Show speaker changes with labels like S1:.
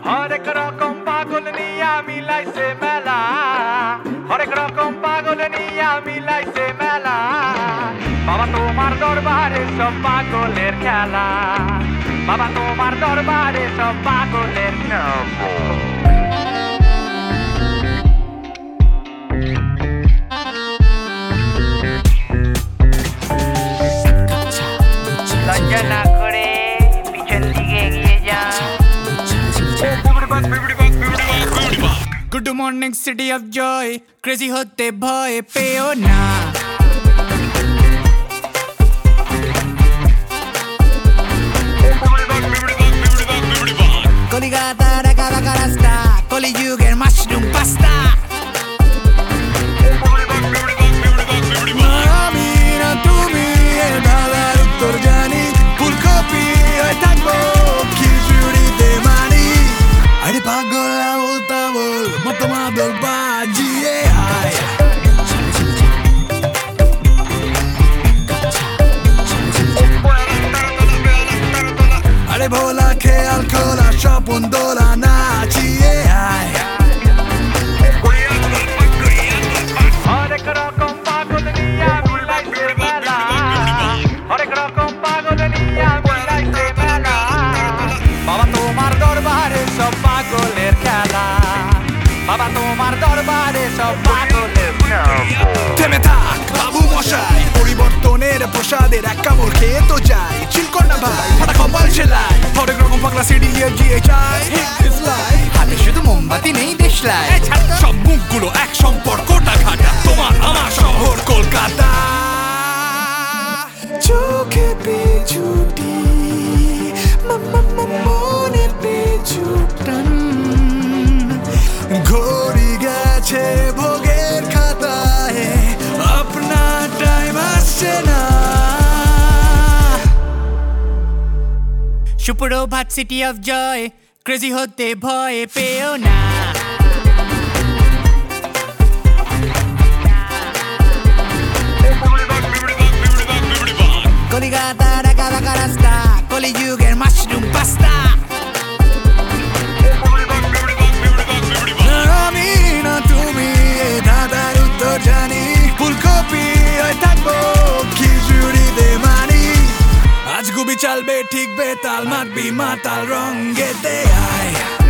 S1: হরেক রকম পাগল নিয়া মিলাইছে মেলা, হরেক রকম পাগল নিয়া মিলাইছে মেলা। বাবা তোমার দরবারে সব পাগলের খেলা, বাবা তোমার দরবারে সব পাগলের খেলা। লজ্জা না করে পিছন দিকে এগিয়ে যা।
S2: Good morning city of joy, crazy होते भय पेओ ना। Koligata raka raka rasta, Koli yuger mushroom pasta। আমি না তুমি এ ঢালার উত্তর জানি, ফুলকপি হয়ে থাকবো খিচুড়িতে মানি। আরে পাগল বলতা বল মতো মাদল বাজিয়ে আয়। আরে ভোলা খেয়াল খোলা স্বপন দোলা নাচিয়ে আয়।
S1: হরেক রকম পাগল নিয়া মিলাইছে মেলা, হরেক রকম পাগল নিয়া মিলাইছে মেলা। বাবা তোমার দরবারে সব পাগলের খেলা, বাবা তোমার দরবারে সব পাগলের খেলা।
S2: থেমে থাক বাবু মশাই, পরিবর্তনের প্রসাদের এক কামড় খেয়ে তো যাই। চিল কর না ভাই, ফাটা কপাল সেলাই, হরেক রকম পাগলা সিডি গিয়ে চাই। হাতে শুধু মোমবাতি নেই দেশলাই, সব মুখগুলো এক সম্পর্কটা ঘাটা। তোমার আমার শহর কলকাতা, চোখে পিছুটি মনে পিছু টান। ঘড়ি গেছে ভোগের খাতায়, আপনার টাইম আসছে না। সুপ্রভাত সিটি অফ জয়, ক্রেজি হতে ভয় পেও না। কলিকাতা ঢাকা ঢাকা রাস্তা, কলি যুগের মাশরুম পাস্তা। আমি না তুমি এ দাদার উত্তর জানি, ফুলকপি হয়ে থাকবো খিচুড়িতে মানি। আজ গুবি চালবে ঠিক বেতাল, মাতবি মাতাল রঙেতে আয়।